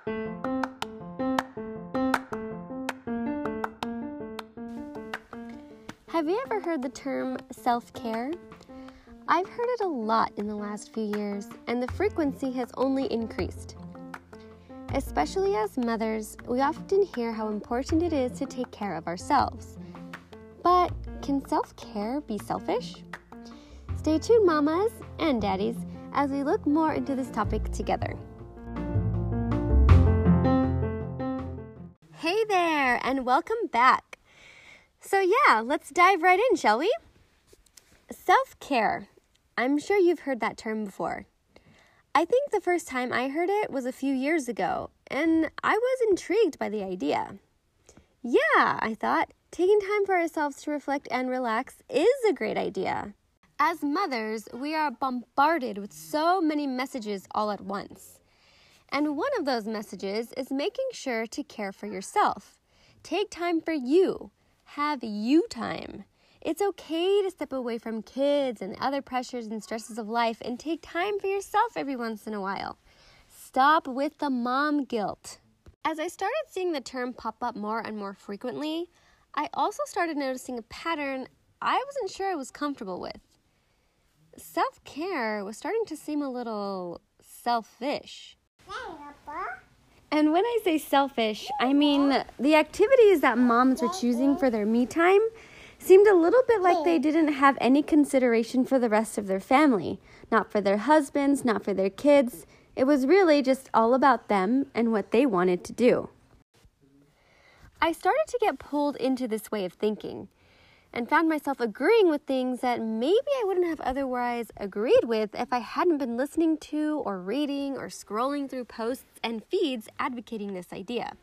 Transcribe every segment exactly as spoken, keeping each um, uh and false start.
Have you ever heard the term self-care? I've heard it a lot in the last few years, and the frequency has only increased. Especially as mothers, we often hear how important it is to take care of ourselves. But can self-care be selfish? Stay tuned, mamas and daddies, as we look more into this topic together. Hey there, and welcome back. So yeah, let's dive right in, shall we? Self-care. I'm sure you've heard that term before. I think the first time I heard it was a few years ago, and I was intrigued by the idea. Yeah, I thought, taking time for ourselves to reflect and relax is a great idea. As mothers, we are bombarded with so many messages all at once. And one of those messages is making sure to care for yourself. Take time for you. Have you time. It's okay to step away from kids and other pressures and stresses of life and take time for yourself every once in a while. Stop with the mom guilt. As I started seeing the term pop up more and more frequently, I also started noticing a pattern I wasn't sure I was comfortable with. Self-care was starting to seem a little selfish. And when I say selfish, I mean the activities that moms were choosing for their me time seemed a little bit like they didn't have any consideration for the rest of their family. Not for their husbands, not for their kids. It was really just all about them and what they wanted to do. I started to get pulled into this way of thinking and found myself agreeing with things that maybe I wouldn't have otherwise agreed with if I hadn't been listening to or reading or scrolling through posts and feeds advocating this idea.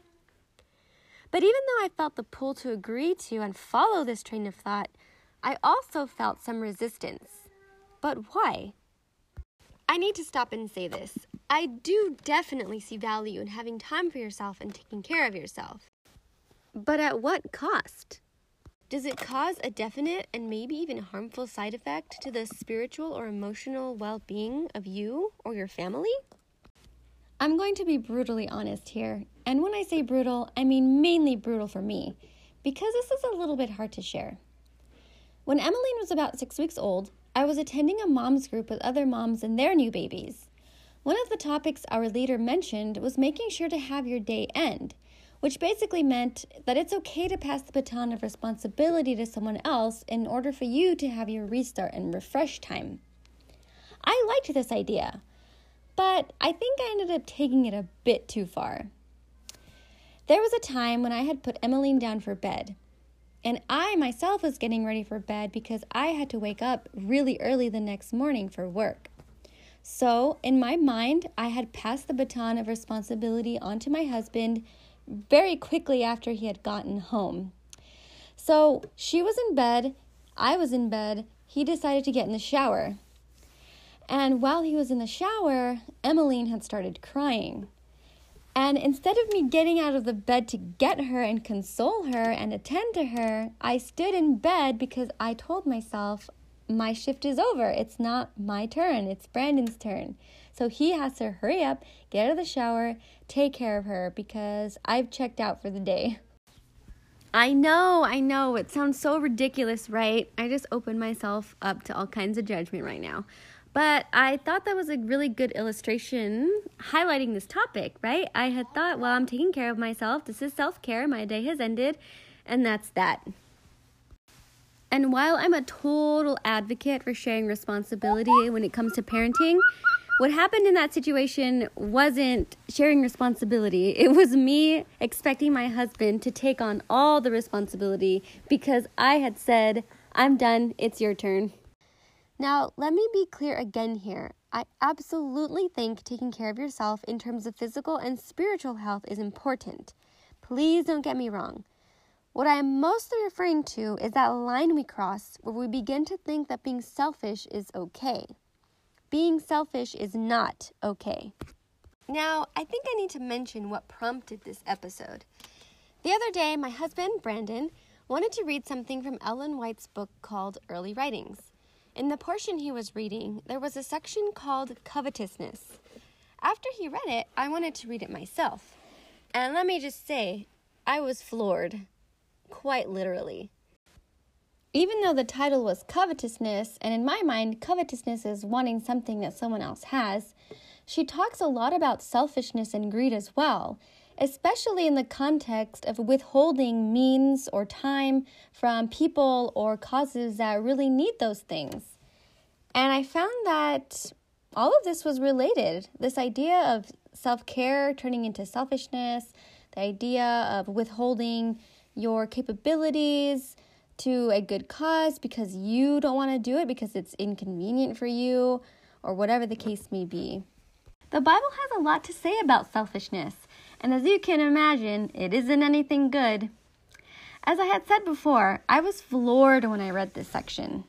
But even though I felt the pull to agree to and follow this train of thought, I also felt some resistance. But why? I need to stop and say this. I do definitely see value in having time for yourself and taking care of yourself. But at what cost? Does it cause a definite and maybe even harmful side effect to the spiritual or emotional well-being of you or your family? I'm going to be brutally honest here. And when I say brutal, I mean mainly brutal for me, because this is a little bit hard to share. When Emmeline was about six weeks old, I was attending a mom's group with other moms and their new babies. One of the topics our leader mentioned was making sure to have your day end, which basically meant that it's okay to pass the baton of responsibility to someone else in order for you to have your restart and refresh time. I liked this idea, but I think I ended up taking it a bit too far. There was a time when I had put Emmeline down for bed, and I myself was getting ready for bed because I had to wake up really early the next morning for work. So, in my mind, I had passed the baton of responsibility onto my husband very quickly after he had gotten home. So she was in bed, I was in bed, he decided to get in the shower. And while he was in the shower, Emmeline had started crying. And instead of me getting out of the bed to get her and console her and attend to her, I stood in bed because I told myself, my shift is over. It's not my turn. It's Brandon's turn. So he has to hurry up, get out of the shower, take care of her because I've checked out for the day. I know, I know. It sounds so ridiculous, right? I just opened myself up to all kinds of judgment right now. But I thought that was a really good illustration highlighting this topic, right? I had thought, well, I'm taking care of myself. This is self-care. My day has ended, and that's that. And while I'm a total advocate for sharing responsibility when it comes to parenting, what happened in that situation wasn't sharing responsibility. It was me expecting my husband to take on all the responsibility because I had said, I'm done, it's your turn. Now, let me be clear again here. I absolutely think taking care of yourself in terms of physical and spiritual health is important. Please don't get me wrong. What I am mostly referring to is that line we cross where we begin to think that being selfish is okay. Being selfish is not okay. Now, I think I need to mention what prompted this episode. The other day, my husband, Brandon, wanted to read something from Ellen White's book called Early Writings. In the portion he was reading, there was a section called covetousness. after he read it, I wanted to read it myself. And let me just say, I was floored, quite literally. Even though the title was covetousness, and in my mind, covetousness is wanting something that someone else has, she talks a lot about selfishness and greed as well, especially in the context of withholding means or time from people or causes that really need those things. And I found that all of this was related. This idea of self-care turning into selfishness, the idea of withholding your capabilities to a good cause because you don't want to do it because it's inconvenient for you, or whatever the case may be. The Bible has a lot to say about selfishness, and as you can imagine, it isn't anything good. As I had said before, I was floored when I read this section.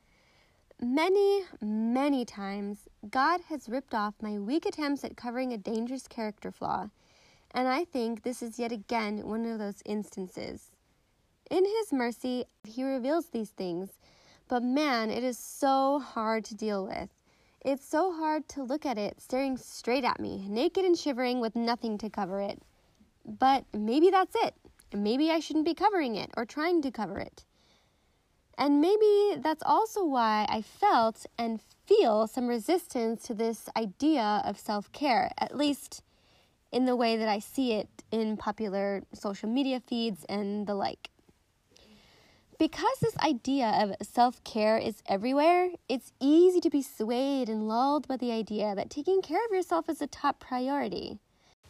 Many, many times, God has ripped off my weak attempts at covering a dangerous character flaw, and I think this is yet again one of those instances. In His mercy, He reveals these things, but man, it is so hard to deal with. It's so hard to look at it staring straight at me, naked and shivering with nothing to cover it. But maybe that's it. Maybe I shouldn't be covering it or trying to cover it. And maybe that's also why I felt and feel some resistance to this idea of self-care, at least in the way that I see it in popular social media feeds and the like. Because this idea of self-care is everywhere, it's easy to be swayed and lulled by the idea that taking care of yourself is a top priority.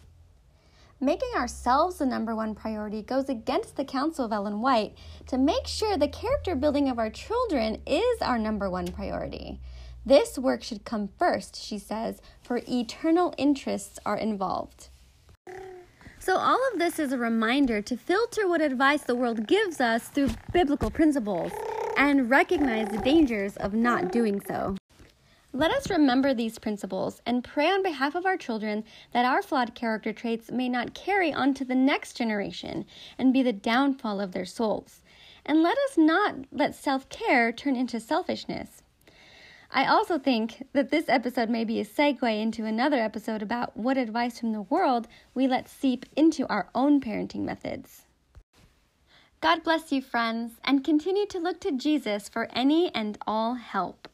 Making ourselves the number one priority goes against the counsel of Ellen White to make sure the character building of our children is our number one priority. This work should come first, she says, for eternal interests are involved. So all of this is a reminder to filter what advice the world gives us through biblical principles and recognize the dangers of not doing so. Let us remember these principles and pray on behalf of our children that our flawed character traits may not carry on to the next generation and be the downfall of their souls. And let us not let self-care turn into selfishness. I also think that this episode may be a segue into another episode about what advice from the world we let seep into our own parenting methods. God bless you, friends, and continue to look to Jesus for any and all help.